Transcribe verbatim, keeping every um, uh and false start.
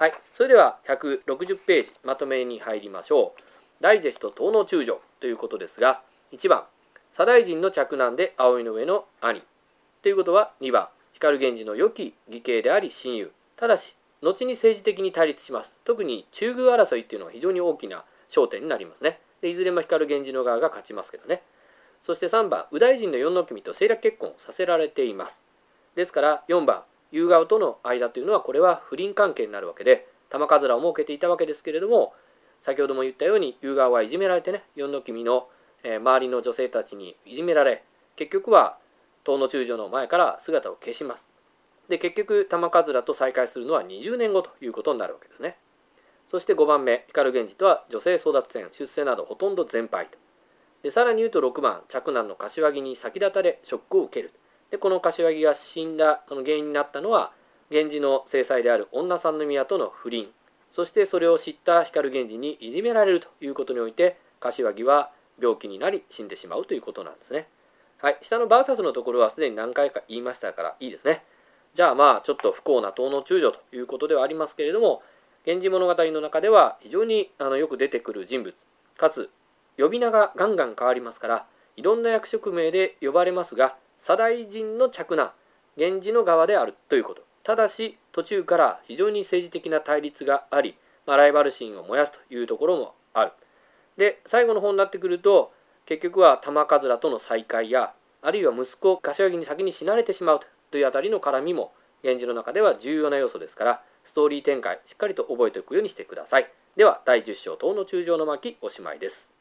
はい、それではひゃくろくじゅっページまとめに入りましょう。ダイジェスト東の中将ということですが、いちばん左大臣の嫡男で葵の上の兄ということは、にばん光源氏の良き義兄であり親友、ただし後に政治的に対立します。特に中宮争いっていうのが非常に大きな焦点になりますね。でいずれも光源氏の側が勝ちますけどね。そしてさんばん右大臣の四の君と政略結婚させられています。ですからよんばん夕顔との間というのは、これは不倫関係になるわけで、玉飾を設けていたわけですけれども、先ほども言ったように夕顔はいじめられてね、四の君の、えー、周りの女性たちにいじめられ、結局は東の中将の前から姿を消します。で結局玉飾と再会するのはにじゅうねんごということになるわけですね。そしてごばんめ光源氏とは女性争奪戦、出世などほとんど全敗と。でさらに言うとろくばん嫡男の柏木に先立たれショックを受ける。でこの柏木が死んだその原因になったのは、源氏の正妻である女三宮との不倫、そしてそれを知った光源氏にいじめられるということにおいて、柏木は病気になり死んでしまうということなんですね。はい、下のバーサスのところはすでに何回か言いましたからいいですね。じゃあまあちょっと不幸な東の中将ということではありますけれども、源氏物語の中では非常にあのよく出てくる人物、かつ呼び名がガンガン変わりますから、いろんな役職名で呼ばれますが、左大臣の嫡男、源氏の側であるということ。ただし途中から非常に政治的な対立があり、まあ、ライバル心を燃やすというところもある。で最後の方になってくると、結局は玉飾との再会や、あるいは息子柏木に先に死なれてしまうというあたりの絡みも源氏の中では重要な要素ですから、ストーリー展開しっかりと覚えておくようにしてください。ではだいじゅっ章東の中将の巻おしまいです。